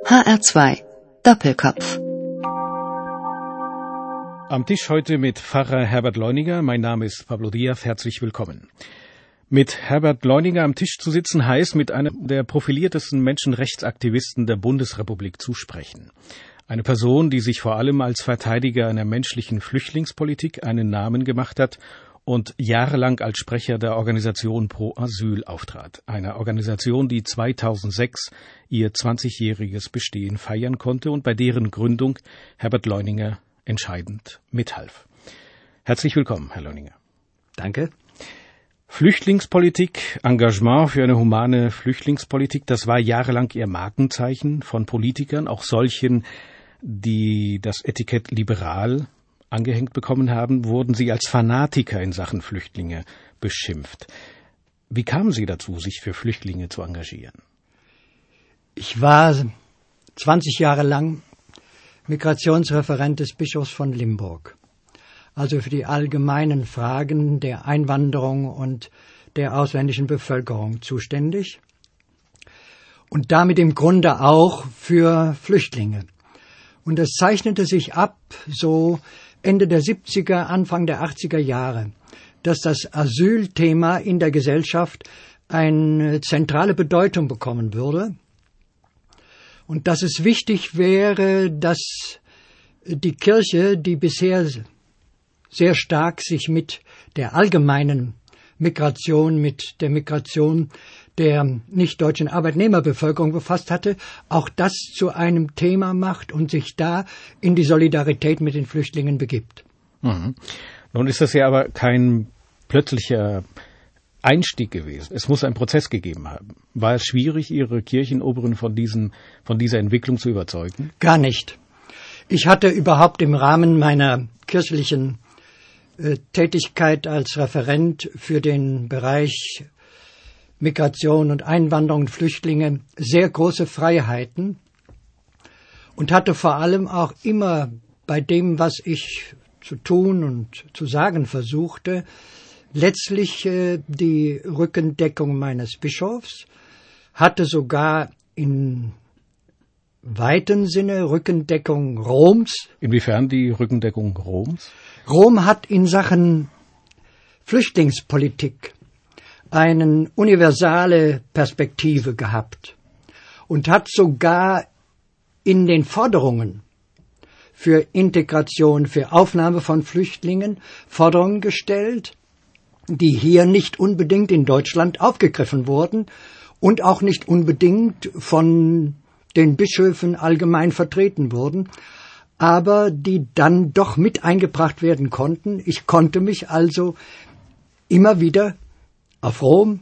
HR2 Doppelkopf. Am Tisch heute mit Pfarrer Herbert Leuninger. Mein Name ist Pablo Diaz. Herzlich willkommen. Mit Herbert Leuninger am Tisch zu sitzen heißt, mit einem der profiliertesten Menschenrechtsaktivisten der Bundesrepublik zu sprechen. Eine Person, die sich vor allem als Verteidiger einer menschlichen Flüchtlingspolitik einen Namen gemacht hat und jahrelang als Sprecher der Organisation Pro Asyl auftrat. Eine Organisation, die 2006 ihr 20-jähriges Bestehen feiern konnte und bei deren Gründung Herbert Leuninger entscheidend mithalf. Herzlich willkommen, Herr Leuninger. Danke. Flüchtlingspolitik, Engagement für eine humane Flüchtlingspolitik, das war jahrelang Ihr Markenzeichen von Politikern, auch solchen, die das Etikett liberal angehängt bekommen haben, wurden Sie als Fanatiker in Sachen Flüchtlinge beschimpft. Wie kamen Sie dazu, sich für Flüchtlinge zu engagieren? Ich war 20 Jahre lang Migrationsreferent des Bischofs von Limburg, also für die allgemeinen Fragen der Einwanderung und der ausländischen Bevölkerung zuständig und damit im Grunde auch für Flüchtlinge. Und es zeichnete sich ab, so Ende der 70er, Anfang der 80er Jahre, dass das Asylthema in der Gesellschaft eine zentrale Bedeutung bekommen würde und dass es wichtig wäre, dass die Kirche, die bisher sehr stark sich mit der allgemeinen Migration, mit der Migration der nicht-deutschen Arbeitnehmerbevölkerung befasst hatte, auch das zu einem Thema macht und sich da in die Solidarität mit den Flüchtlingen begibt. Mhm. Nun ist das ja aber kein plötzlicher Einstieg gewesen. Es muss einen Prozess gegeben haben. War es schwierig, Ihre Kirchenoberen von dieser Entwicklung zu überzeugen? Gar nicht. Ich hatte überhaupt im Rahmen meiner kirchlichen Tätigkeit als Referent für den Bereich Migration und Einwanderung und Flüchtlinge sehr große Freiheiten und hatte vor allem auch immer bei dem, was ich zu tun und zu sagen versuchte, letztlich die Rückendeckung meines Bischofs, hatte sogar in weiten Sinne Rückendeckung Roms. Inwiefern die Rückendeckung Roms? Rom hat in Sachen Flüchtlingspolitik eine universale Perspektive gehabt und hat sogar in den Forderungen für Integration, für Aufnahme von Flüchtlingen Forderungen gestellt, die hier nicht unbedingt in Deutschland aufgegriffen wurden und auch nicht unbedingt von den Bischöfen allgemein vertreten wurden, aber die dann doch mit eingebracht werden konnten. Ich konnte mich also immer wieder auf Rom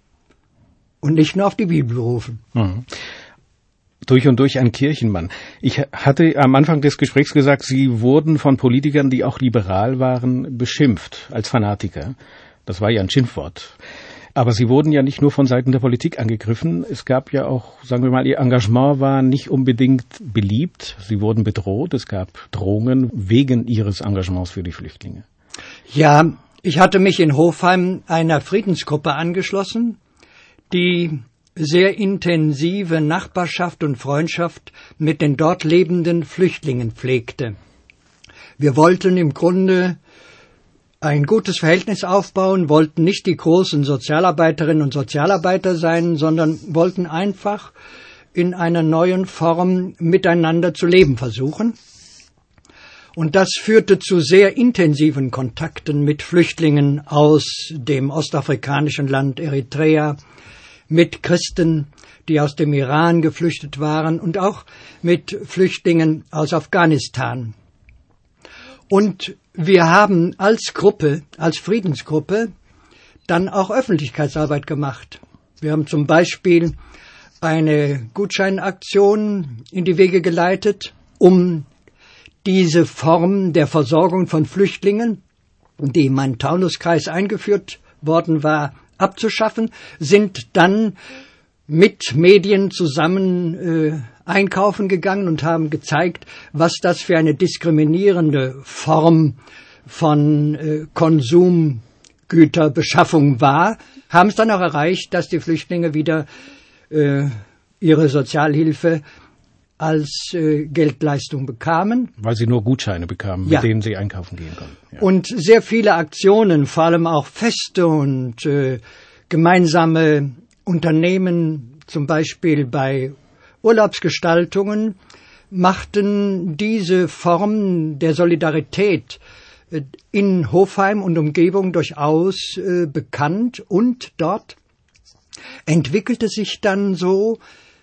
und nicht nur auf die Bibel berufen. Mhm. Durch und durch ein Kirchenmann. Ich hatte am Anfang des Gesprächs gesagt, Sie wurden von Politikern, die auch liberal waren, beschimpft als Fanatiker. Das war ja ein Schimpfwort. Aber Sie wurden ja nicht nur von Seiten der Politik angegriffen. Es gab ja auch, sagen wir mal, Ihr Engagement war nicht unbedingt beliebt. Sie wurden bedroht. Es gab Drohungen wegen Ihres Engagements für die Flüchtlinge. Ja, ich hatte mich in Hofheim einer Friedensgruppe angeschlossen, die sehr intensive Nachbarschaft und Freundschaft mit den dort lebenden Flüchtlingen pflegte. Wir wollten im Grunde ein gutes Verhältnis aufbauen, wollten nicht die großen Sozialarbeiterinnen und Sozialarbeiter sein, sondern wollten einfach in einer neuen Form miteinander zu leben versuchen. Und das führte zu sehr intensiven Kontakten mit Flüchtlingen aus dem ostafrikanischen Land Eritrea, mit Christen, die aus dem Iran geflüchtet waren und auch mit Flüchtlingen aus Afghanistan. Und wir haben als Gruppe, als Friedensgruppe, dann auch Öffentlichkeitsarbeit gemacht. Wir haben zum Beispiel eine Gutscheinaktion in die Wege geleitet, um diese Form der Versorgung von Flüchtlingen, die im Main-Taunus-Kreis eingeführt worden war, abzuschaffen, sind dann mit Medien zusammen einkaufen gegangen und haben gezeigt, was das für eine diskriminierende Form von Konsumgüterbeschaffung war, haben es dann auch erreicht, dass die Flüchtlinge wieder ihre Sozialhilfe als Geldleistung bekamen. Weil Sie nur Gutscheine bekamen, mit denen Sie einkaufen gehen konnten. Ja. Und sehr viele Aktionen, vor allem auch Feste und gemeinsame Unternehmen, zum Beispiel bei Urlaubsgestaltungen, machten diese Form der Solidarität in Hofheim und Umgebung durchaus bekannt. Und dort entwickelte sich dann so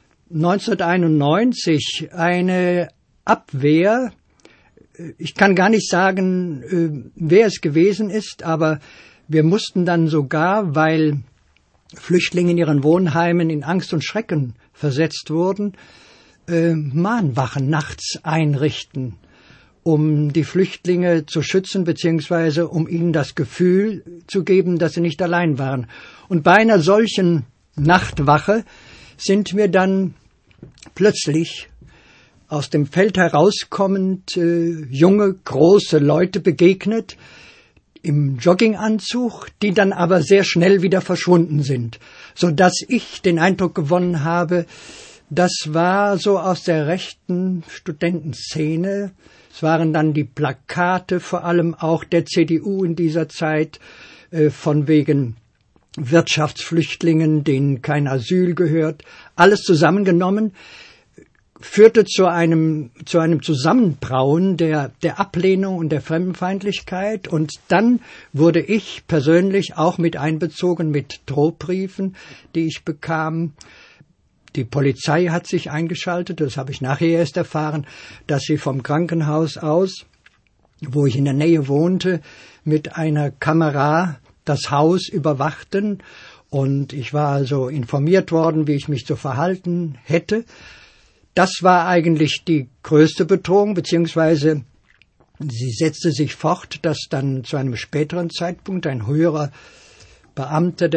1991 eine Abwehr. Ich kann gar nicht sagen, wer es gewesen ist, aber wir mussten dann sogar, weil Flüchtlinge in ihren Wohnheimen in Angst und Schrecken versetzt wurden, Mahnwachen nachts einrichten, um die Flüchtlinge zu schützen, beziehungsweise um ihnen das Gefühl zu geben, dass sie nicht allein waren. Und bei einer solchen Nachtwache sind mir dann plötzlich aus dem Feld herauskommend junge, große Leute begegnet, im Jogginganzug, die dann aber sehr schnell wieder verschwunden sind, so dass ich den Eindruck gewonnen habe, das war so aus der rechten Studentenszene. Es waren dann die Plakate, vor allem auch der CDU in dieser Zeit, von wegen Wirtschaftsflüchtlingen, denen kein Asyl gehört. Alles zusammengenommen führte zu einem Zusammenbrauen der Ablehnung und der Fremdenfeindlichkeit. Und dann wurde ich persönlich auch mit einbezogen mit Drohbriefen, die ich bekam. Die Polizei hat sich eingeschaltet, das habe ich nachher erst erfahren, dass sie vom Krankenhaus aus, wo ich in der Nähe wohnte, mit einer Kamera das Haus überwachten. Und ich war also informiert worden, wie ich mich zu verhalten hätte. Das war eigentlich die größte Bedrohung, beziehungsweise sie setzte sich fort, dass dann zu einem späteren Zeitpunkt ein höherer Beamter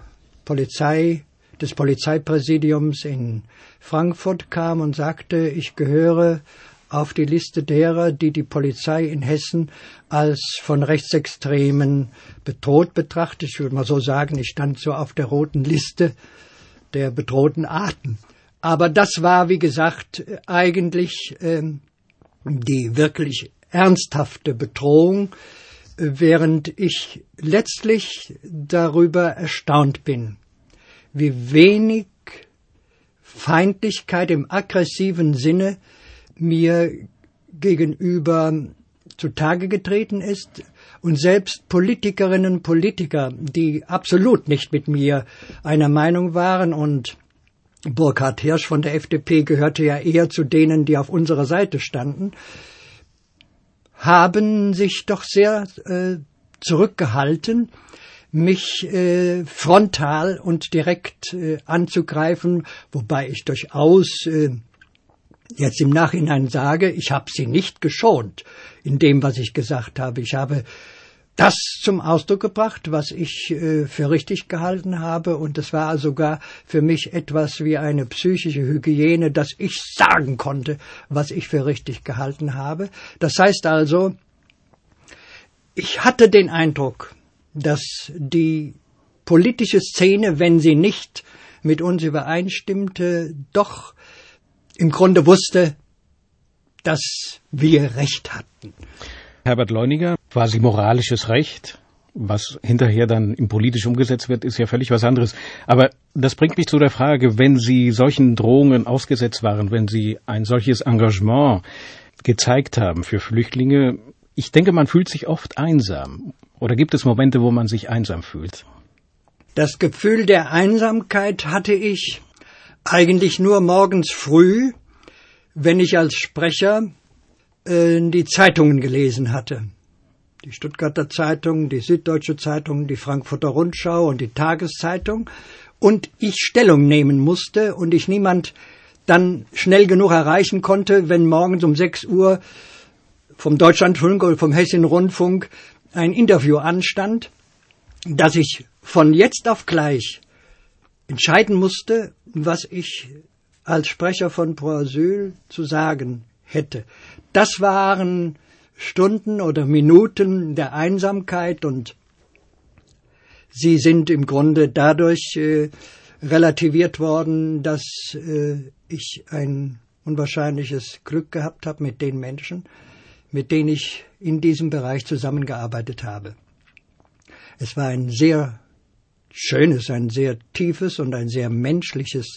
des Polizeipräsidiums in Frankfurt kam und sagte, ich gehöre auf die Liste derer, die die Polizei in Hessen als von Rechtsextremen bedroht betrachtet. Ich würde mal so sagen, ich stand so auf der roten Liste der bedrohten Arten. Aber das war, wie gesagt, eigentlich die wirklich ernsthafte Bedrohung, während ich letztlich darüber erstaunt bin, wie wenig Feindlichkeit im aggressiven Sinne mir gegenüber zutage getreten ist. Und selbst Politikerinnen und Politiker, die absolut nicht mit mir einer Meinung waren, und Burkhard Hirsch von der FDP gehörte ja eher zu denen, die auf unserer Seite standen, haben sich doch sehr zurückgehalten, mich frontal und direkt anzugreifen, wobei ich durchaus jetzt im Nachhinein sage, ich habe sie nicht geschont in dem, was ich gesagt habe. Ich habe das zum Ausdruck gebracht, was ich für richtig gehalten habe, und es war sogar für mich etwas wie eine psychische Hygiene, dass ich sagen konnte, was ich für richtig gehalten habe. Das heißt also, ich hatte den Eindruck, dass die politische Szene, wenn sie nicht mit uns übereinstimmte, doch im Grunde wusste, dass wir Recht hatten. Herbert Leuniger, quasi moralisches Recht, was hinterher dann im politisch umgesetzt wird, ist ja völlig was anderes. Aber das bringt mich zu der Frage, wenn Sie solchen Drohungen ausgesetzt waren, wenn Sie ein solches Engagement gezeigt haben für Flüchtlinge, ich denke, man fühlt sich oft einsam. Oder gibt es Momente, wo man sich einsam fühlt? Das Gefühl der Einsamkeit hatte ich eigentlich nur morgens früh, wenn ich als Sprecher die Zeitungen gelesen hatte. Die Stuttgarter Zeitung, die Süddeutsche Zeitung, die Frankfurter Rundschau und die Tageszeitung. Und ich Stellung nehmen musste und ich niemand dann schnell genug erreichen konnte, wenn morgens um 6 Uhr vom Deutschlandfunk oder vom Hessischen Rundfunk ein Interview anstand, dass ich von jetzt auf gleich entscheiden musste, was ich als Sprecher von Pro Asyl zu sagen hätte. Das waren Stunden oder Minuten der Einsamkeit, und sie sind im Grunde dadurch relativiert worden, dass ich ein unwahrscheinliches Glück gehabt habe mit den Menschen, mit denen ich in diesem Bereich zusammengearbeitet habe. Es war ein sehr schönes, ein sehr tiefes und ein sehr menschliches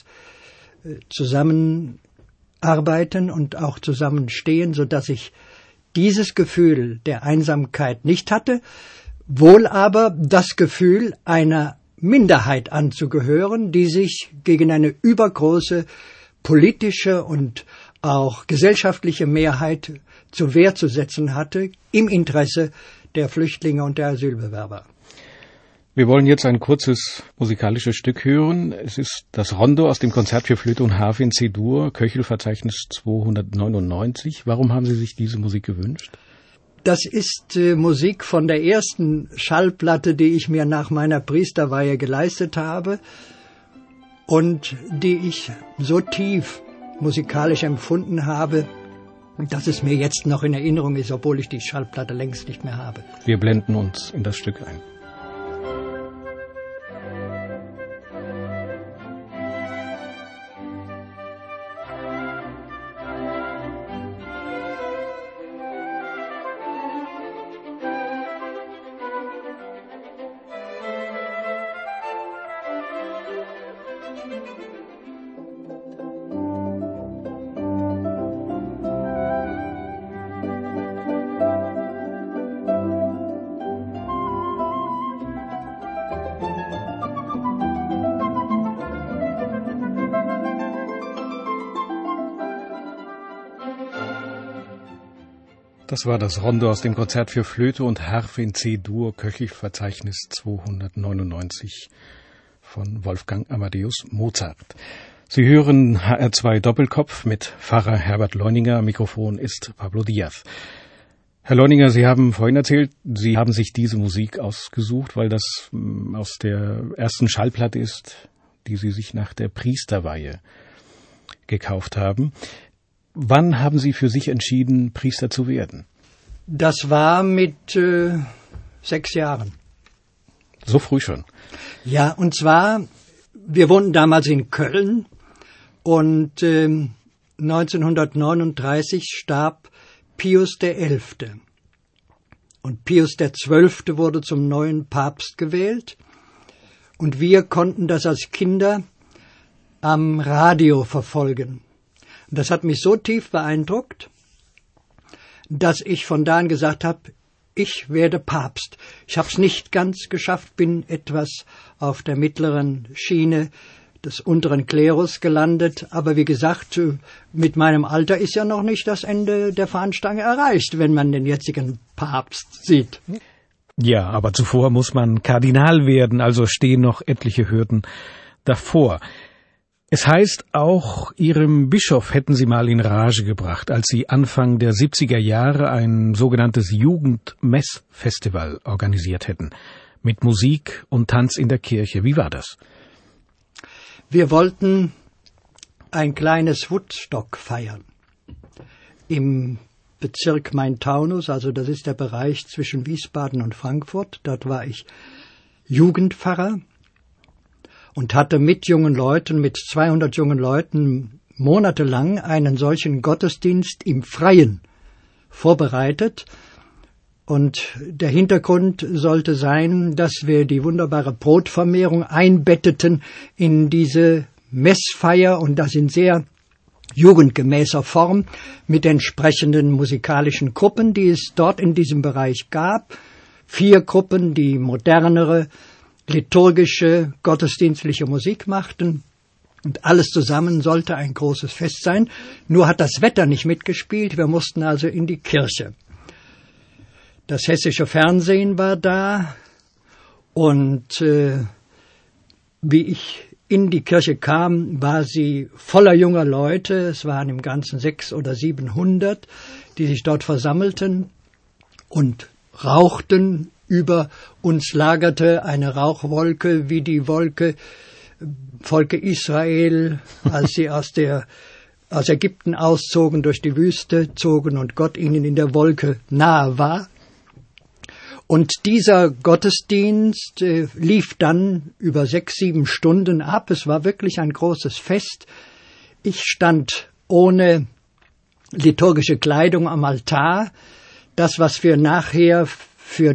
Zusammenarbeiten und auch Zusammenstehen, sodass ich dieses Gefühl der Einsamkeit nicht hatte, wohl aber das Gefühl einer Minderheit anzugehören, die sich gegen eine übergroße politische und auch gesellschaftliche Mehrheit zur Wehr zu setzen hatte, im Interesse der Flüchtlinge und der Asylbewerber. Wir wollen jetzt ein kurzes musikalisches Stück hören. Es ist das Rondo aus dem Konzert für Flöte und Harfe in C-Dur, Köchelverzeichnis 299. Warum haben Sie sich diese Musik gewünscht? Das ist Musik von der ersten Schallplatte, die ich mir nach meiner Priesterweihe geleistet habe und die ich so tief musikalisch empfunden habe, dass es mir jetzt noch in Erinnerung ist, obwohl ich die Schallplatte längst nicht mehr habe. Wir blenden uns in das Stück ein. Das war das Rondo aus dem Konzert für Flöte und Harfe in C-Dur, Köchelverzeichnis 299 von Wolfgang Amadeus Mozart. Sie hören HR2 Doppelkopf mit Pfarrer Herbert Leuninger. Am Mikrofon ist Pablo Diaz. Herr Leuninger, Sie haben vorhin erzählt, Sie haben sich diese Musik ausgesucht, weil das aus der ersten Schallplatte ist, die Sie sich nach der Priesterweihe gekauft haben. Wann haben Sie für sich entschieden, Priester zu werden? Das war mit 6 Jahren. So früh schon? Ja, und zwar, wir wohnten damals in Köln und 1939 starb Pius XI. Und Pius XII. Wurde zum neuen Papst gewählt. Und wir konnten das als Kinder am Radio verfolgen. Und das hat mich so tief beeindruckt, dass ich von da an gesagt habe, ich werde Papst. Ich habe es nicht ganz geschafft, bin etwas auf der mittleren Schiene des unteren Klerus gelandet. Aber wie gesagt, mit meinem Alter ist ja noch nicht das Ende der Fahnenstange erreicht, wenn man den jetzigen Papst sieht. Ja, aber zuvor muss man Kardinal werden, also stehen noch etliche Hürden davor. Es heißt, auch Ihrem Bischof hätten Sie mal in Rage gebracht, als Sie Anfang der 70er Jahre ein sogenanntes Jugendmessfestival organisiert hätten, mit Musik und Tanz in der Kirche. Wie war das? Wir wollten ein kleines Woodstock feiern im Bezirk Main-Taunus, also das ist der Bereich zwischen Wiesbaden und Frankfurt. Dort war ich Jugendpfarrer und hatte mit jungen Leuten, mit 200 jungen Leuten, monatelang einen solchen Gottesdienst im Freien vorbereitet. Und der Hintergrund sollte sein, dass wir die wunderbare Brotvermehrung einbetteten in diese Messfeier und das in sehr jugendgemäßer Form mit entsprechenden musikalischen Gruppen, die es dort in diesem Bereich gab. 4 Gruppen, die modernere, liturgische, gottesdienstliche Musik machten. Und alles zusammen sollte ein großes Fest sein. Nur hat das Wetter nicht mitgespielt. Wir mussten also in die Kirche. Das hessische Fernsehen war da. Und wie ich in die Kirche kam, war sie voller junger Leute. Es waren im Ganzen 600 oder 700, die sich dort versammelten und rauchten. Über uns lagerte eine Rauchwolke wie die Wolke Volke Israel, als sie aus Ägypten auszogen, durch die Wüste zogen und Gott ihnen in der Wolke nahe war. Und dieser Gottesdienst lief dann über 6, 7 Stunden ab. Es war wirklich ein großes Fest. Ich stand ohne liturgische Kleidung am Altar. Das, was wir nachher für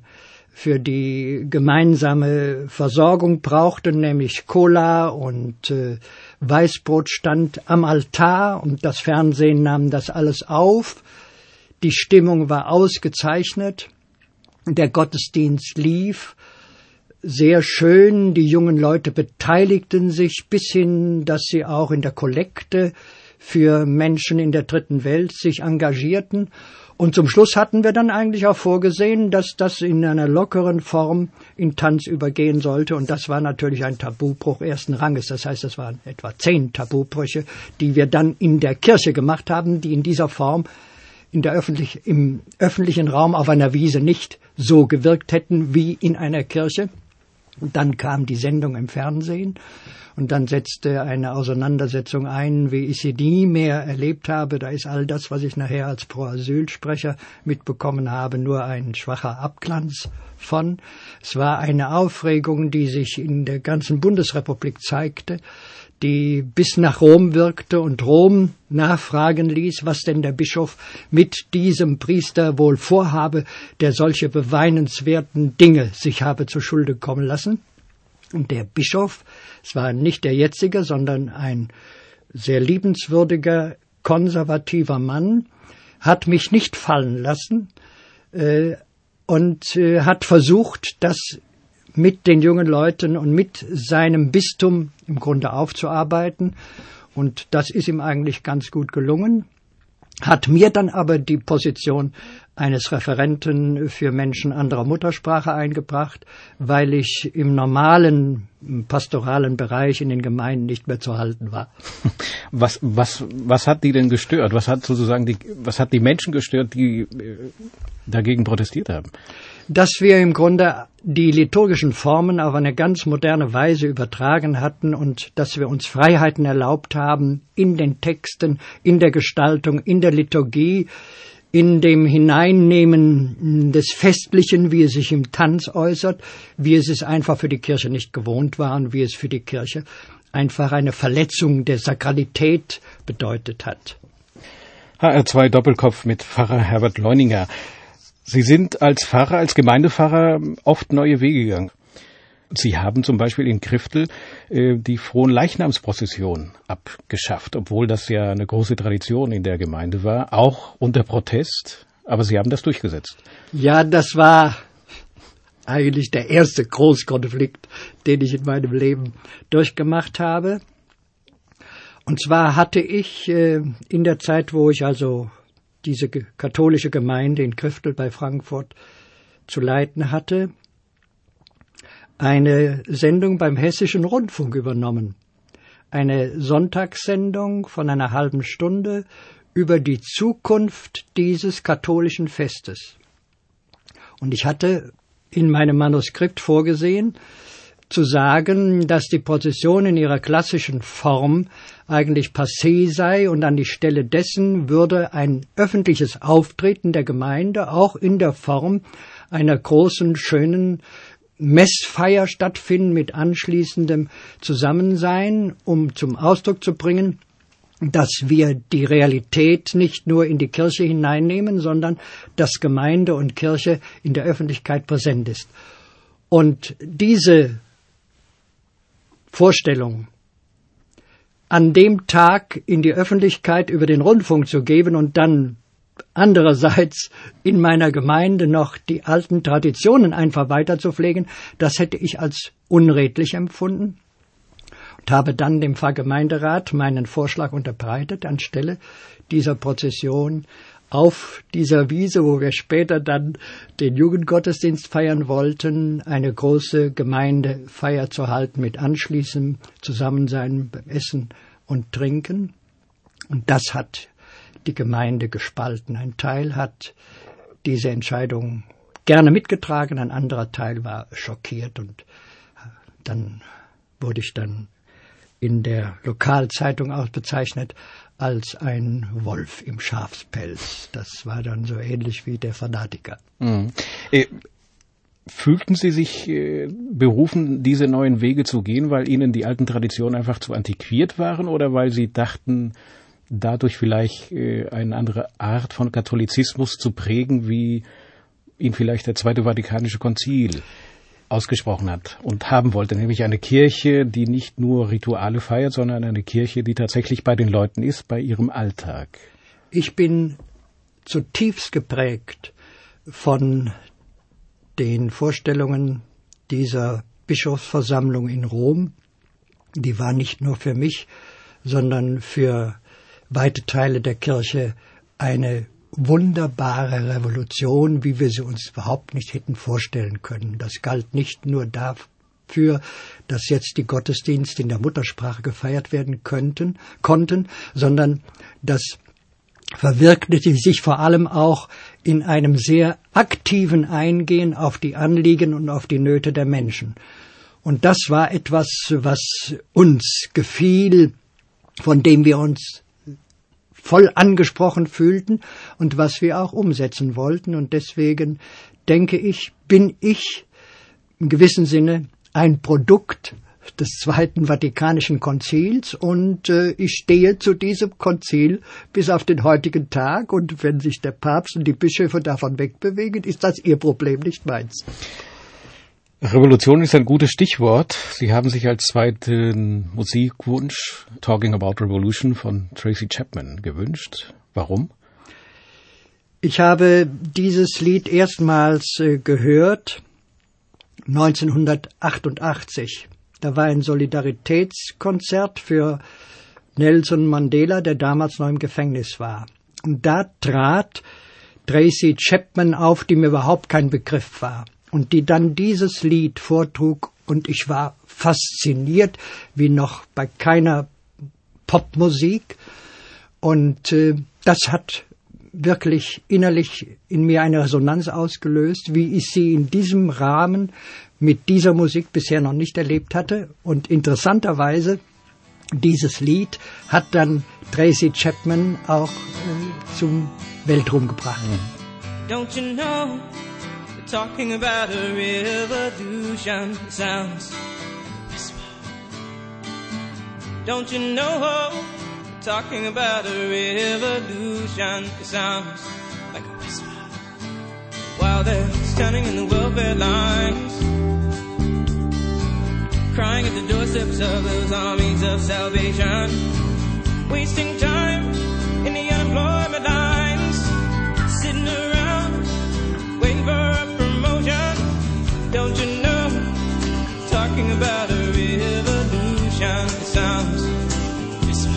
die gemeinsame Versorgung brauchten, nämlich Cola und Weißbrot, stand am Altar und das Fernsehen nahm das alles auf. Die Stimmung war ausgezeichnet. Der Gottesdienst lief sehr schön. Die jungen Leute beteiligten sich bis hin, dass sie auch in der Kollekte für Menschen in der dritten Welt sich engagierten. Und zum Schluss hatten wir dann eigentlich auch vorgesehen, dass das in einer lockeren Form in Tanz übergehen sollte. Und das war natürlich ein Tabubruch ersten Ranges. Das heißt, das waren etwa 10 Tabubrüche, die wir dann in der Kirche gemacht haben, die in dieser Form im öffentlichen Raum auf einer Wiese nicht so gewirkt hätten wie in einer Kirche. Und dann kam die Sendung im Fernsehen und dann setzte eine Auseinandersetzung ein, wie ich sie nie mehr erlebt habe. Da ist all das, was ich nachher als Pro-Asyl-Sprecher mitbekommen habe, nur ein schwacher Abglanz von. Es war eine Aufregung, die sich in der ganzen Bundesrepublik zeigte, die bis nach Rom wirkte und Rom nachfragen ließ, was denn der Bischof mit diesem Priester wohl vorhabe, der solche beweinenswerten Dinge sich habe zu Schulde kommen lassen. Und der Bischof, es war nicht der jetzige, sondern ein sehr liebenswürdiger, konservativer Mann, hat mich nicht fallen lassen und hat versucht, das mit den jungen Leuten und mit seinem Bistum im Grunde aufzuarbeiten. Und das ist ihm eigentlich ganz gut gelungen. Hat mir dann aber die Position eines Referenten für Menschen anderer Muttersprache eingebracht, weil ich im normalen pastoralen Bereich in den Gemeinden nicht mehr zu halten war. Was hat die denn gestört? Was hat die Menschen gestört, die dagegen protestiert haben? Dass wir im Grunde die liturgischen Formen auf eine ganz moderne Weise übertragen hatten und dass wir uns Freiheiten erlaubt haben in den Texten, in der Gestaltung, in der Liturgie, in dem Hineinnehmen des Festlichen, wie es sich im Tanz äußert, wie es es einfach für die Kirche nicht gewohnt war und wie es für die Kirche einfach eine Verletzung der Sakralität bedeutet hat. HR2 Doppelkopf mit Pfarrer Herbert Leuninger. Sie sind als Pfarrer, als Gemeindepfarrer oft neue Wege gegangen. Sie haben zum Beispiel in Kriftel die Fronleichnamsprozession abgeschafft, obwohl das ja eine große Tradition in der Gemeinde war, auch unter Protest, aber Sie haben das durchgesetzt. Ja, das war eigentlich der erste Großkonflikt, den ich in meinem Leben durchgemacht habe. Und zwar hatte ich in der Zeit, wo ich also diese katholische Gemeinde in Kriftel bei Frankfurt zu leiten hatte, eine Sendung beim Hessischen Rundfunk übernommen. Eine Sonntagssendung von einer halben Stunde über die Zukunft dieses katholischen Festes. Und ich hatte in meinem Manuskript vorgesehen, zu sagen, dass die Prozession in ihrer klassischen Form eigentlich passé sei und an die Stelle dessen würde ein öffentliches Auftreten der Gemeinde auch in der Form einer großen, schönen Messfeier stattfinden mit anschließendem Zusammensein, um zum Ausdruck zu bringen, dass wir die Realität nicht nur in die Kirche hineinnehmen, sondern dass Gemeinde und Kirche in der Öffentlichkeit präsent ist. Und diese Vorstellung, an dem Tag in die Öffentlichkeit über den Rundfunk zu geben und dann andererseits in meiner Gemeinde noch die alten Traditionen einfach weiterzupflegen, das hätte ich als unredlich empfunden und habe dann dem Pfarrgemeinderat meinen Vorschlag unterbreitet, anstelle dieser Prozession auf dieser Wiese, wo wir später dann den Jugendgottesdienst feiern wollten, eine große Gemeindefeier zu halten mit anschließendem Zusammensein beim Essen und Trinken. Und das hat die Gemeinde gespalten. Ein Teil hat diese Entscheidung gerne mitgetragen, ein anderer Teil war schockiert und dann wurde ich dann in der Lokalzeitung ausbezeichnet als ein Wolf im Schafspelz. Das war dann so ähnlich wie der Fanatiker. Mhm. Fühlten Sie sich berufen, diese neuen Wege zu gehen, weil Ihnen die alten Traditionen einfach zu antiquiert waren oder weil Sie dachten, dadurch vielleicht eine andere Art von Katholizismus zu prägen, wie ihn vielleicht der Zweite Vatikanische Konzil ausgesprochen hat und haben wollte, nämlich eine Kirche, die nicht nur Rituale feiert, sondern eine Kirche, die tatsächlich bei den Leuten ist, bei ihrem Alltag. Ich bin zutiefst geprägt von den Vorstellungen dieser Bischofsversammlung in Rom. Die war nicht nur für mich, sondern für weite Teile der Kirche eine wunderbare Revolution, wie wir sie uns überhaupt nicht hätten vorstellen können. Das galt nicht nur dafür, dass jetzt die Gottesdienste in der Muttersprache gefeiert werden konnten, sondern das verwirklichte sich vor allem auch in einem sehr aktiven Eingehen auf die Anliegen und auf die Nöte der Menschen. Und das war etwas, was uns gefiel, von dem wir uns voll angesprochen fühlten und was wir auch umsetzen wollten. Und deswegen denke ich, bin ich im gewissen Sinne ein Produkt des Zweiten Vatikanischen Konzils und ich stehe zu diesem Konzil bis auf den heutigen Tag. Und wenn sich der Papst und die Bischöfe davon wegbewegen, ist das ihr Problem, nicht meins. Revolution ist ein gutes Stichwort. Sie haben sich als zweiten Musikwunsch Talking About Revolution von Tracy Chapman gewünscht. Warum? Ich habe dieses Lied erstmals gehört 1988. Da war ein Solidaritätskonzert für Nelson Mandela, der damals noch im Gefängnis war. Und da trat Tracy Chapman auf, die mir überhaupt kein Begriff war. Und die dann dieses Lied vortrug und ich war fasziniert, wie noch bei keiner Popmusik. Und das hat wirklich innerlich in mir eine Resonanz ausgelöst, wie ich sie in diesem Rahmen mit dieser Musik bisher noch nicht erlebt hatte. Und interessanterweise, dieses Lied hat dann Tracy Chapman auch zum Weltruhm gebracht. Don't you know? Talking about a revolution sounds whisper. Don't you know? Talking about a revolution sounds like a whisper. While they're standing in the welfare lines, crying at the doorsteps of those armies of salvation, wasting time in the unemployment lines, sitting around waiting for a promotion. Don't you know? Talking about a revolution sounds whisper.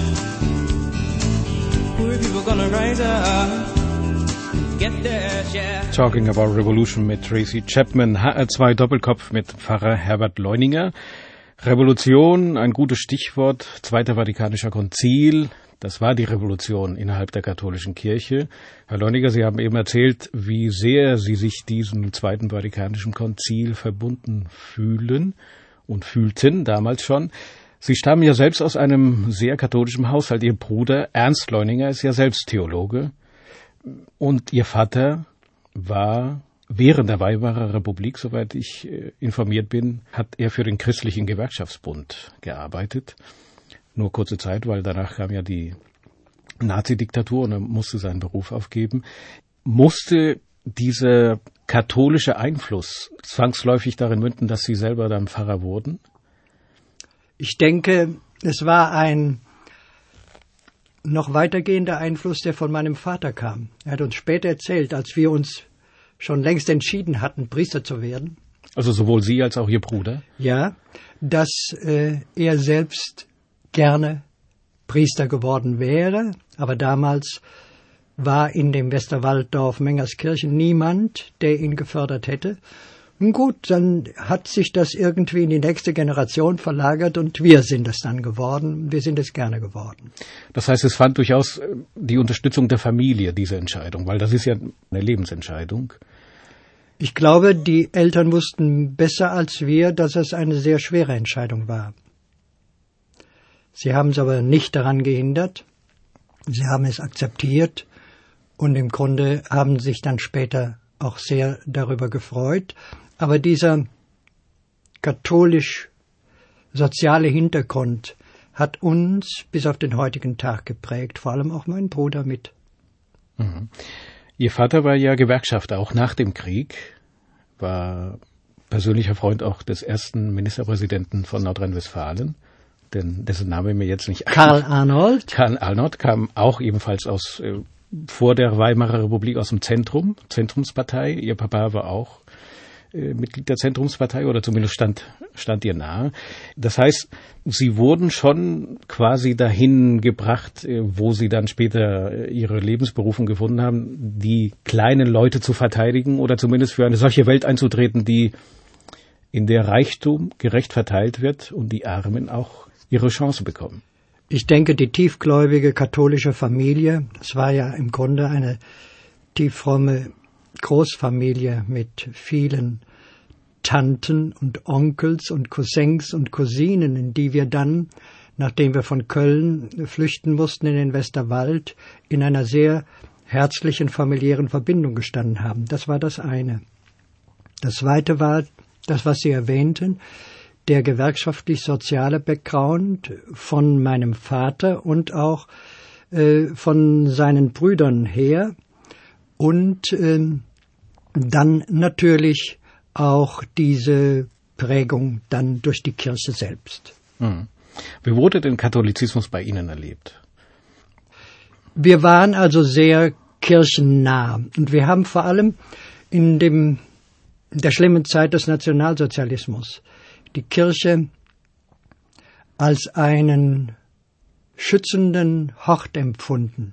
Poor people gonna rise up, get their share. Talking About Revolution mit Tracy Chapman, HR2 Doppelkopf mit Pfarrer Herbert Leuninger. Revolution, ein gutes Stichwort, Zweiter Vatikanischer Konzil. Das war die Revolution innerhalb der katholischen Kirche. Herr Leuninger, Sie haben eben erzählt, wie sehr Sie sich diesem Zweiten Vatikanischen Konzil verbunden fühlen und fühlten, damals schon. Sie stammen ja selbst aus einem sehr katholischen Haushalt. Ihr Bruder Ernst Leuninger ist ja selbst Theologe. Und Ihr Vater war während der Weimarer Republik, soweit ich informiert bin, hat er für den Christlichen Gewerkschaftsbund gearbeitet. Nur kurze Zeit, weil danach kam ja die Nazi-Diktatur und er musste seinen Beruf aufgeben. Musste dieser katholische Einfluss zwangsläufig darin münden, dass Sie selber dann Pfarrer wurden? Ich denke, es war ein noch weitergehender Einfluss, der von meinem Vater kam. Er hat uns später erzählt, als wir uns schon längst entschieden hatten, Priester zu werden. Also sowohl Sie als auch Ihr Bruder? Ja, dass er selbst gerne Priester geworden wäre, aber damals war in dem Westerwalddorf Mengerskirchen niemand, der ihn gefördert hätte. Und gut, dann hat sich das irgendwie in die nächste Generation verlagert und wir sind es dann geworden. Wir sind es gerne geworden. Das heißt, es fand durchaus die Unterstützung der Familie, diese Entscheidung, weil das ist ja eine Lebensentscheidung. Ich glaube, die Eltern wussten besser als wir, dass es eine sehr schwere Entscheidung war. Sie haben es aber nicht daran gehindert. Sie haben es akzeptiert und im Grunde haben sich dann später auch sehr darüber gefreut. Aber dieser katholisch-soziale Hintergrund hat uns bis auf den heutigen Tag geprägt, vor allem auch mein Bruder mit. Mhm. Ihr Vater war ja Gewerkschafter, auch nach dem Krieg, war persönlicher Freund auch des ersten Ministerpräsidenten von Nordrhein-Westfalen, denn dessen Name mir jetzt nicht Karl Arnold. Karl Arnold kam auch ebenfalls aus vor der Weimarer Republik aus dem Zentrumspartei. Ihr Papa war auch Mitglied der Zentrumspartei oder zumindest stand ihr nahe. Das heißt, Sie wurden schon quasi dahin gebracht, wo Sie dann später Ihre Lebensberufung gefunden haben, die kleinen Leute zu verteidigen oder zumindest für eine solche Welt einzutreten, in der Reichtum gerecht verteilt wird und die Armen auch ihre Chance bekommen. Ich denke, die tiefgläubige katholische Familie, es war ja im Grunde eine tieffromme Großfamilie mit vielen Tanten und Onkels und Cousins und Cousinen, in die wir dann, nachdem wir von Köln flüchten mussten in den Westerwald, in einer sehr herzlichen familiären Verbindung gestanden haben. Das war das eine. Das zweite war das, was Sie erwähnten, der gewerkschaftlich-soziale Background von meinem Vater und auch von seinen Brüdern her und dann natürlich auch diese Prägung dann durch die Kirche selbst. Mhm. Wie wurde denn Katholizismus bei Ihnen erlebt? Wir waren also sehr kirchennah und wir haben vor allem in der schlimmen Zeit des Nationalsozialismus die Kirche als einen schützenden Hort empfunden,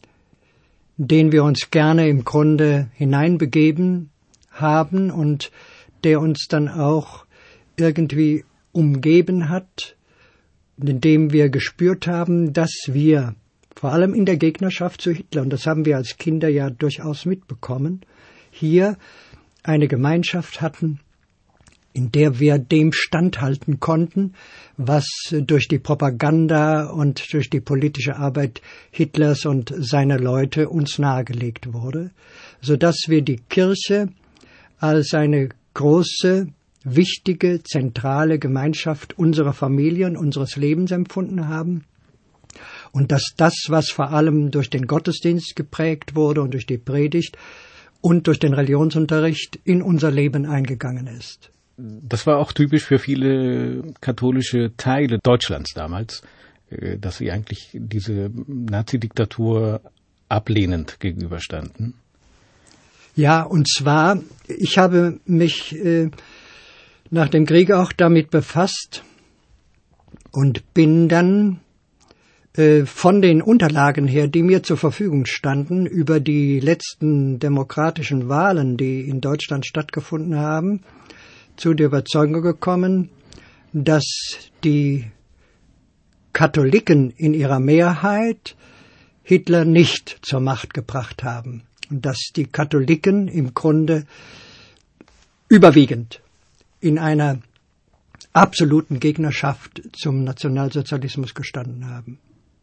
den wir uns gerne im Grunde hineinbegeben haben und der uns dann auch irgendwie umgeben hat, indem wir gespürt haben, dass wir vor allem in der Gegnerschaft zu Hitler, und das haben wir als Kinder ja durchaus mitbekommen, hier eine Gemeinschaft hatten, in der wir dem standhalten konnten, was durch die Propaganda und durch die politische Arbeit Hitlers und seiner Leute uns nahegelegt wurde, sodass wir die Kirche als eine große, wichtige, zentrale Gemeinschaft unserer Familien, unseres Lebens empfunden haben und dass das, was vor allem durch den Gottesdienst geprägt wurde und durch die Predigt und durch den Religionsunterricht in unser Leben eingegangen ist. Das war auch typisch für viele katholische Teile Deutschlands damals, dass sie eigentlich diese Nazi-Diktatur ablehnend gegenüberstanden. Ja, und zwar, ich habe mich nach dem Krieg auch damit befasst und bin dann von den Unterlagen her, die mir zur Verfügung standen, über die letzten demokratischen Wahlen, die in Deutschland stattgefunden haben, zu der Überzeugung gekommen, dass die Katholiken in ihrer Mehrheit Hitler nicht zur Macht gebracht haben und dass die Katholiken im Grunde überwiegend in einer absoluten Gegnerschaft zum Nationalsozialismus gestanden haben.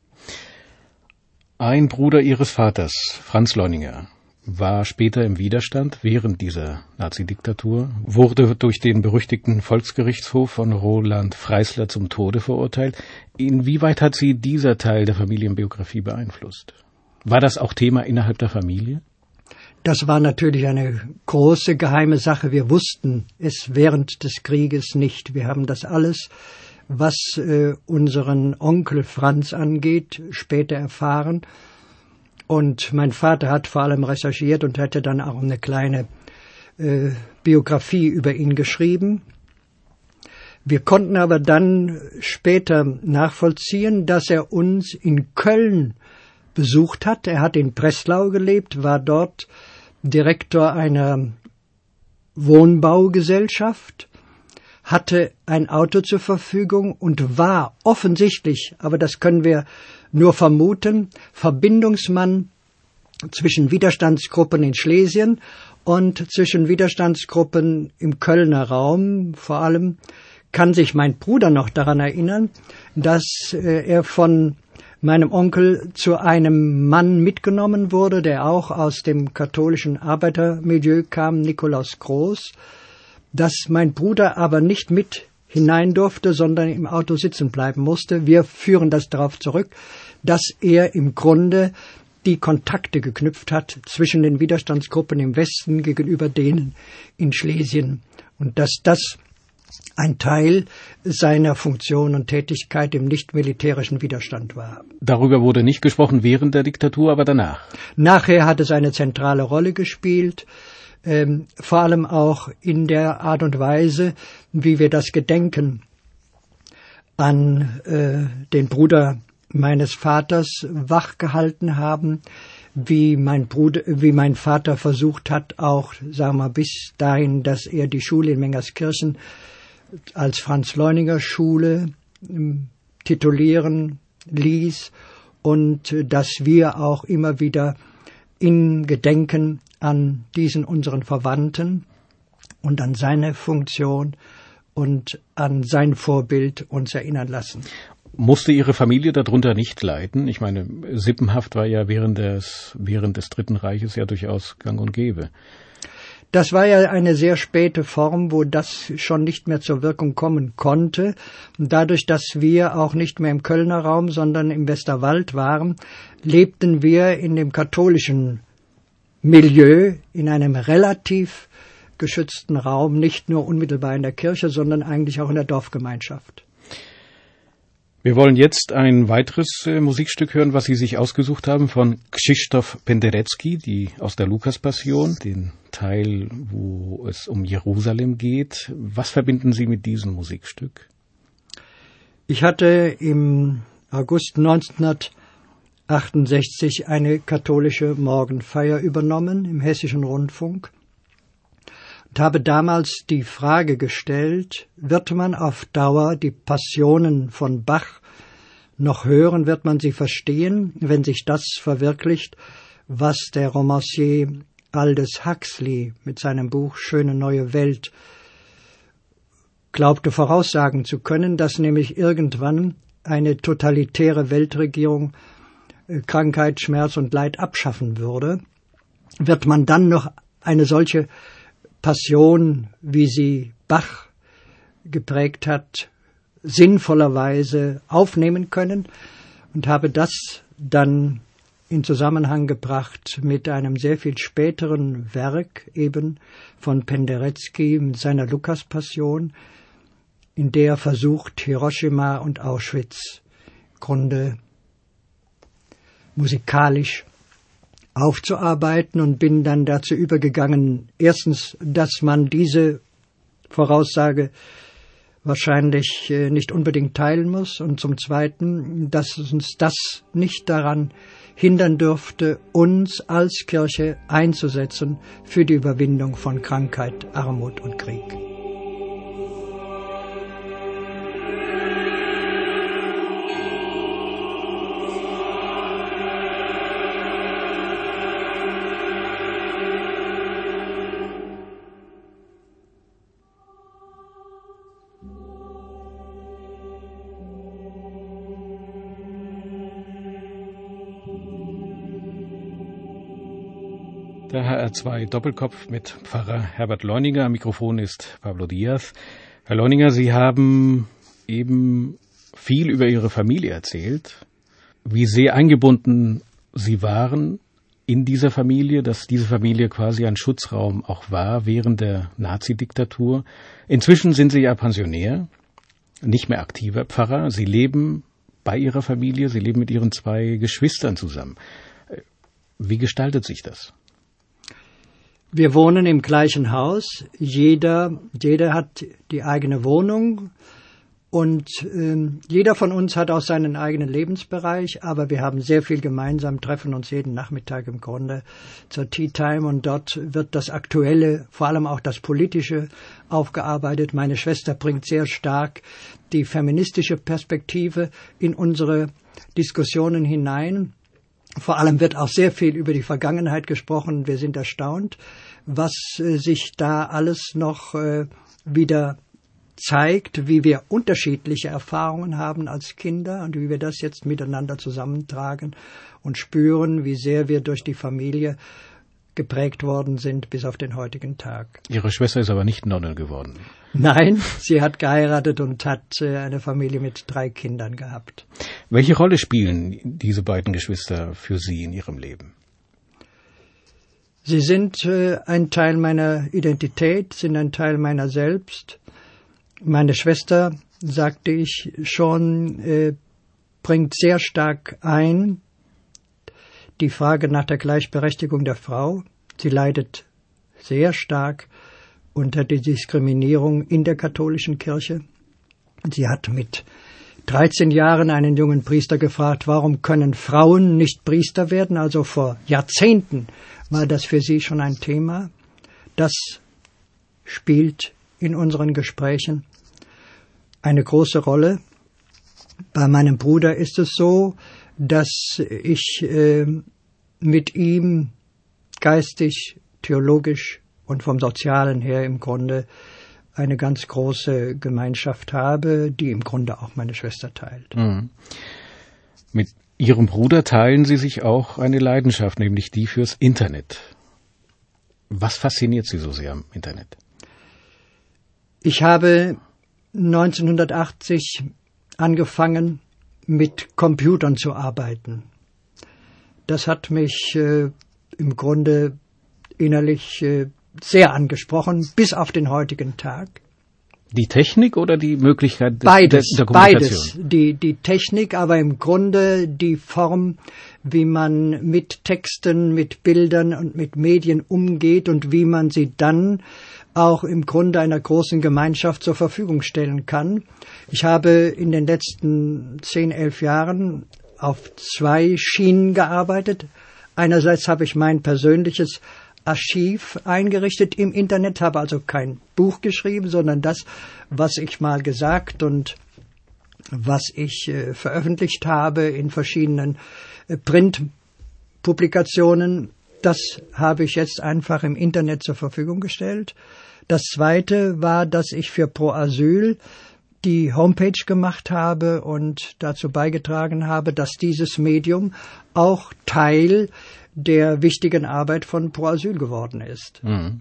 Ein Bruder Ihres Vaters, Franz Leuniger, war später im Widerstand während dieser Nazi-Diktatur, wurde durch den berüchtigten Volksgerichtshof von Roland Freisler zum Tode verurteilt. Inwieweit hat Sie dieser Teil der Familienbiografie beeinflusst? War das auch Thema innerhalb der Familie? Das war natürlich eine große geheime Sache. Wir wussten es während des Krieges nicht. Wir haben das alles, was unseren Onkel Franz angeht, später erfahren. Und mein Vater hat vor allem recherchiert und hatte dann auch eine kleine Biografie über ihn geschrieben. Wir konnten aber dann später nachvollziehen, dass er uns in Köln besucht hat. Er hat in Breslau gelebt, war dort Direktor einer Wohnbaugesellschaft, hatte ein Auto zur Verfügung und war offensichtlich, aber das können wir nur vermuten, Verbindungsmann zwischen Widerstandsgruppen in Schlesien und zwischen Widerstandsgruppen im Kölner Raum. Vor allem kann sich mein Bruder noch daran erinnern, dass er von meinem Onkel zu einem Mann mitgenommen wurde, der auch aus dem katholischen Arbeitermilieu kam, Nikolaus Groß, dass mein Bruder aber nicht mit hinein durfte, sondern im Auto sitzen bleiben musste. Wir führen das darauf zurück, dass er im Grunde die Kontakte geknüpft hat zwischen den Widerstandsgruppen im Westen gegenüber denen in Schlesien und dass das ein Teil seiner Funktion und Tätigkeit im nicht-militärischen Widerstand war. Darüber wurde nicht gesprochen während der Diktatur, aber danach. Nachher hat es eine zentrale Rolle gespielt, vor allem auch in der Art und Weise, wie wir das Gedenken an den Bruder meines Vaters wachgehalten haben, wie mein Vater versucht hat, auch, sagen wir, bis dahin, dass er die Schule in Mengerskirchen als Franz-Leuninger-Schule titulieren ließ und dass wir auch immer wieder in Gedenken an diesen unseren Verwandten und an seine Funktion und an sein Vorbild uns erinnern lassen. Musste Ihre Familie darunter nicht leiden? Ich meine, Sippenhaft war ja während des Dritten Reiches ja durchaus gang und gäbe. Das war ja eine sehr späte Form, wo das schon nicht mehr zur Wirkung kommen konnte. Dadurch, dass wir auch nicht mehr im Kölner Raum, sondern im Westerwald waren, lebten wir in dem katholischen Milieu, in einem relativ geschützten Raum, nicht nur unmittelbar in der Kirche, sondern eigentlich auch in der Dorfgemeinschaft. Wir wollen jetzt ein weiteres Musikstück hören, was Sie sich ausgesucht haben, von Krzysztof Penderecki, aus der Lukas-Passion, den Teil, wo es um Jerusalem geht. Was verbinden Sie mit diesem Musikstück? Ich hatte im August 1968 eine katholische Morgenfeier übernommen im Hessischen Rundfunk und habe damals die Frage gestellt, wird man auf Dauer die Passionen von Bach noch hören, wird man sie verstehen, wenn sich das verwirklicht, was der Romancier Aldous Huxley mit seinem Buch Schöne neue Welt glaubte voraussagen zu können, dass nämlich irgendwann eine totalitäre Weltregierung Krankheit, Schmerz und Leid abschaffen würde, wird man dann noch eine solche Passion, wie sie Bach geprägt hat, sinnvollerweise aufnehmen können und habe das dann in Zusammenhang gebracht mit einem sehr viel späteren Werk eben von Penderecki mit seiner Lukas-Passion, in der er versucht, Hiroshima und Auschwitz im Grunde musikalisch aufzuarbeiten und bin dann dazu übergegangen, erstens, dass man diese Voraussage wahrscheinlich nicht unbedingt teilen muss und zum Zweiten, dass uns das nicht daran hindern dürfte, uns als Kirche einzusetzen für die Überwindung von Krankheit, Armut und Krieg. Der HR2 Doppelkopf mit Pfarrer Herbert Leuninger. Am Mikrofon ist Pablo Diaz. Herr Leuninger, Sie haben eben viel über Ihre Familie erzählt, wie sehr eingebunden Sie waren in dieser Familie, dass diese Familie quasi ein Schutzraum auch war während der Nazi-Diktatur. Inzwischen sind Sie ja Pensionär, nicht mehr aktiver Pfarrer. Sie leben bei Ihrer Familie, Sie leben mit Ihren 2 Geschwistern zusammen. Wie gestaltet sich das? Wir wohnen im gleichen Haus. Jeder hat die eigene Wohnung und jeder von uns hat auch seinen eigenen Lebensbereich, aber wir haben sehr viel gemeinsam, treffen uns jeden Nachmittag im Grunde zur Tea Time und dort wird das Aktuelle, vor allem auch das Politische aufgearbeitet. Meine Schwester bringt sehr stark die feministische Perspektive in unsere Diskussionen hinein. Vor allem wird auch sehr viel über die Vergangenheit gesprochen. Wir sind erstaunt, was sich da alles noch wieder zeigt, wie wir unterschiedliche Erfahrungen haben als Kinder und wie wir das jetzt miteinander zusammentragen und spüren, wie sehr wir durch die Familie geprägt worden sind bis auf den heutigen Tag. Ihre Schwester ist aber nicht Nonne geworden. Nein, sie hat geheiratet und hat eine Familie mit 3 Kindern gehabt. Welche Rolle spielen diese beiden Geschwister für Sie in Ihrem Leben? Sie sind ein Teil meiner Identität, sind ein Teil meiner selbst. Meine Schwester, sagte ich schon, bringt sehr stark ein die Frage nach der Gleichberechtigung der Frau. Sie leidet sehr stark unter der Diskriminierung in der katholischen Kirche. Sie hat mit 13 Jahren einen jungen Priester gefragt, warum können Frauen nicht Priester werden? Also vor Jahrzehnten war das für sie schon ein Thema. Das spielt in unseren Gesprächen eine große Rolle. Bei meinem Bruder ist es so, dass ich mit ihm geistig, theologisch und vom Sozialen her im Grunde eine ganz große Gemeinschaft habe, die im Grunde auch meine Schwester teilt. Mhm. Mit Ihrem Bruder teilen Sie sich auch eine Leidenschaft, nämlich die fürs Internet. Was fasziniert Sie so sehr am Internet? Ich habe 1980 angefangen, mit Computern zu arbeiten. Das hat mich im Grunde innerlich sehr angesprochen, bis auf den heutigen Tag. Die Technik oder die Möglichkeit der Kommunikation? Beides. Die Technik, aber im Grunde die Form, wie man mit Texten, mit Bildern und mit Medien umgeht und wie man sie dann auch im Grunde einer großen Gemeinschaft zur Verfügung stellen kann. Ich habe in den letzten 10, 11 Jahren auf 2 Schienen gearbeitet. Einerseits habe ich mein persönliches Archiv eingerichtet im Internet, habe also kein Buch geschrieben, sondern das, was ich mal gesagt und was ich veröffentlicht habe in verschiedenen Printpublikationen. Das habe ich jetzt einfach im Internet zur Verfügung gestellt. Das Zweite war, dass ich für Pro Asyl die Homepage gemacht habe und dazu beigetragen habe, dass dieses Medium auch Teil der wichtigen Arbeit von Pro Asyl geworden ist.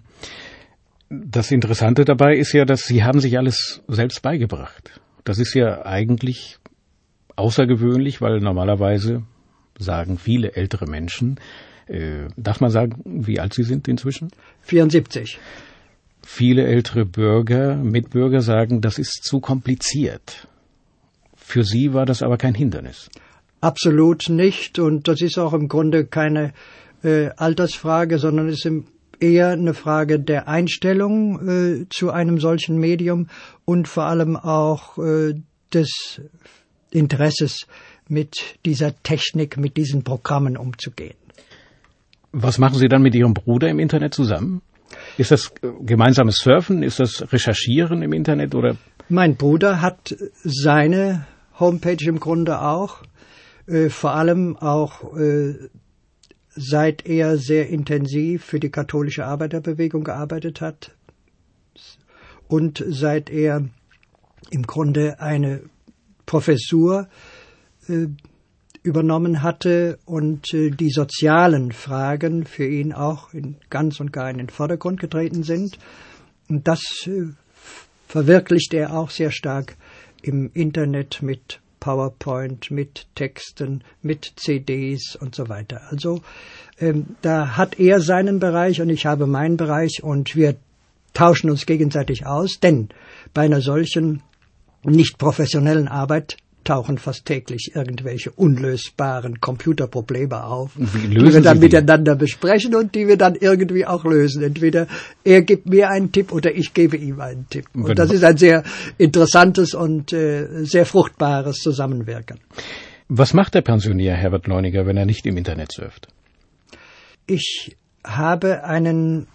Das Interessante dabei ist ja, dass Sie haben sich alles selbst beigebracht. Das ist ja eigentlich außergewöhnlich, weil normalerweise sagen viele ältere Menschen, darf man sagen, wie alt Sie sind inzwischen? 74. Viele ältere Mitbürger sagen, das ist zu kompliziert. Für Sie war das aber kein Hindernis. Absolut nicht. Und das ist auch im Grunde keine Altersfrage, sondern es ist eher eine Frage der Einstellung zu einem solchen Medium und vor allem auch des Interesses, mit dieser Technik, mit diesen Programmen umzugehen. Was machen Sie dann mit Ihrem Bruder im Internet zusammen? Ist das gemeinsames Surfen? Ist das Recherchieren im Internet? Oder? Mein Bruder hat seine Homepage im Grunde auch. Vor allem auch seit er sehr intensiv für die katholische Arbeiterbewegung gearbeitet hat und seit er im Grunde eine Professur übernommen hatte und die sozialen Fragen für ihn auch ganz und gar in den Vordergrund getreten sind. Und das verwirklicht er auch sehr stark im Internet mit PowerPoint, mit Texten, mit CDs und so weiter. Also da hat er seinen Bereich und ich habe meinen Bereich und wir tauschen uns gegenseitig aus, denn bei einer solchen nicht professionellen Arbeit tauchen fast täglich irgendwelche unlösbaren Computerprobleme auf, die wir dann miteinander besprechen und die wir dann irgendwie auch lösen. Entweder er gibt mir einen Tipp oder ich gebe ihm einen Tipp. Und das ist ein sehr interessantes und sehr fruchtbares Zusammenwirken. Was macht der Pensionär Herbert Leuniger, wenn er nicht im Internet surft? Ich habe einen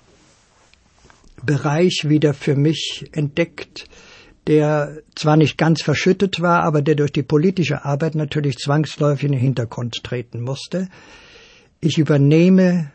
Bereich wieder für mich entdeckt, der zwar nicht ganz verschüttet war, aber der durch die politische Arbeit natürlich zwangsläufig in den Hintergrund treten musste. Ich übernehme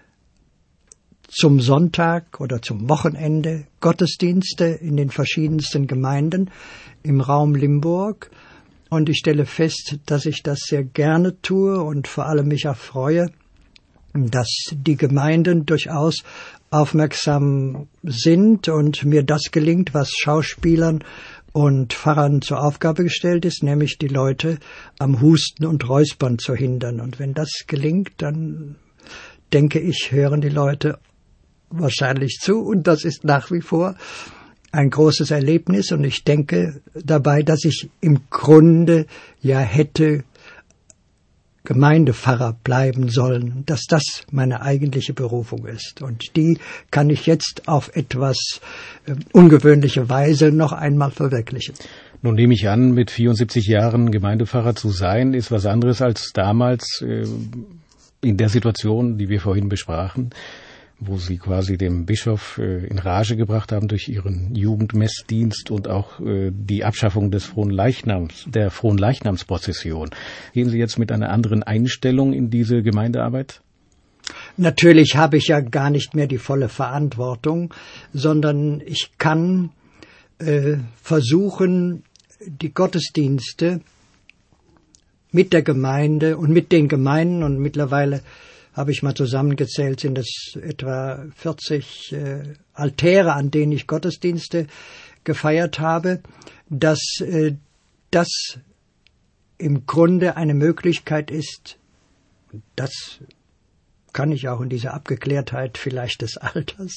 zum Sonntag oder zum Wochenende Gottesdienste in den verschiedensten Gemeinden im Raum Limburg und ich stelle fest, dass ich das sehr gerne tue und vor allem mich erfreue, dass die Gemeinden durchaus aufmerksam sind und mir das gelingt, was Schauspielern und Pfarrern zur Aufgabe gestellt ist, nämlich die Leute am Husten und Räuspern zu hindern. Und wenn das gelingt, dann denke ich, hören die Leute wahrscheinlich zu. Und das ist nach wie vor ein großes Erlebnis. Und ich denke dabei, dass ich im Grunde ja hätte Gemeindepfarrer bleiben sollen, dass das meine eigentliche Berufung ist. Und die kann ich jetzt auf etwas ungewöhnliche Weise noch einmal verwirklichen. Nun nehme ich an, mit 74 Jahren Gemeindepfarrer zu sein, ist was anderes als damals in der Situation, die wir vorhin besprachen, wo Sie quasi dem Bischof in Rage gebracht haben durch Ihren Jugendmessdienst und auch die Abschaffung des der Fronleichnamsprozession. Gehen Sie jetzt mit einer anderen Einstellung in diese Gemeindearbeit? Natürlich habe ich ja gar nicht mehr die volle Verantwortung, sondern ich kann versuchen, die Gottesdienste mit der Gemeinde und mit den Gemeinden, und mittlerweile habe ich mal zusammengezählt, sind es etwa 40 Altäre, an denen ich Gottesdienste gefeiert habe, dass das im Grunde eine Möglichkeit ist, das kann ich auch in dieser Abgeklärtheit vielleicht des Alters,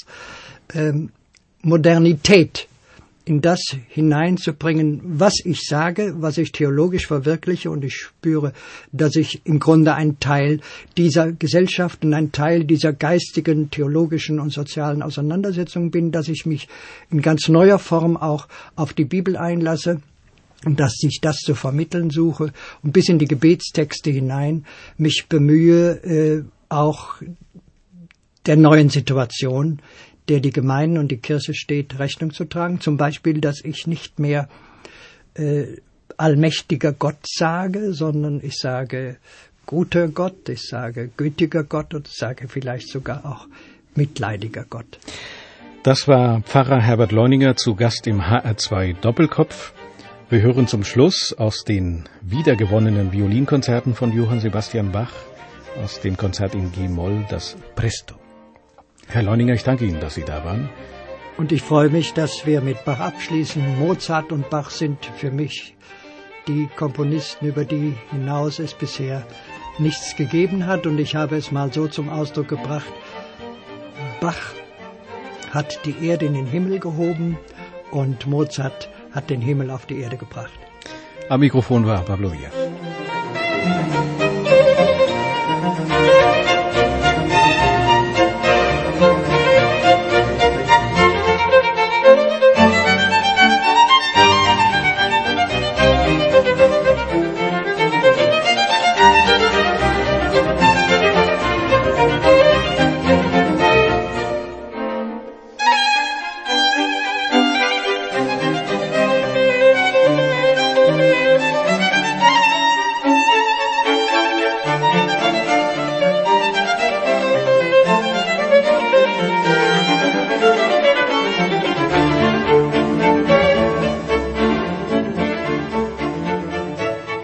Modernität in das hineinzubringen, was ich sage, was ich theologisch verwirkliche, und ich spüre, dass ich im Grunde ein Teil dieser Gesellschaft und ein Teil dieser geistigen, theologischen und sozialen Auseinandersetzung bin, dass ich mich in ganz neuer Form auch auf die Bibel einlasse und dass ich das zu vermitteln suche und bis in die Gebetstexte hinein mich bemühe, auch der neuen Situation, der die Gemeinde und die Kirche steht, Rechnung zu tragen. Zum Beispiel, dass ich nicht mehr allmächtiger Gott sage, sondern ich sage guter Gott, ich sage gütiger Gott und ich sage vielleicht sogar auch mitleidiger Gott. Das war Pfarrer Herbert Leuninger zu Gast im HR2 Doppelkopf. Wir hören zum Schluss aus den wiedergewonnenen Violinkonzerten von Johann Sebastian Bach, aus dem Konzert in G-Moll, das Presto. Herr Leuninger, ich danke Ihnen, dass Sie da waren. Und ich freue mich, dass wir mit Bach abschließen. Mozart und Bach sind für mich die Komponisten, über die hinaus es bisher nichts gegeben hat. Und ich habe es mal so zum Ausdruck gebracht: Bach hat die Erde in den Himmel gehoben und Mozart hat den Himmel auf die Erde gebracht. Am Mikrofon war Pablo Villa.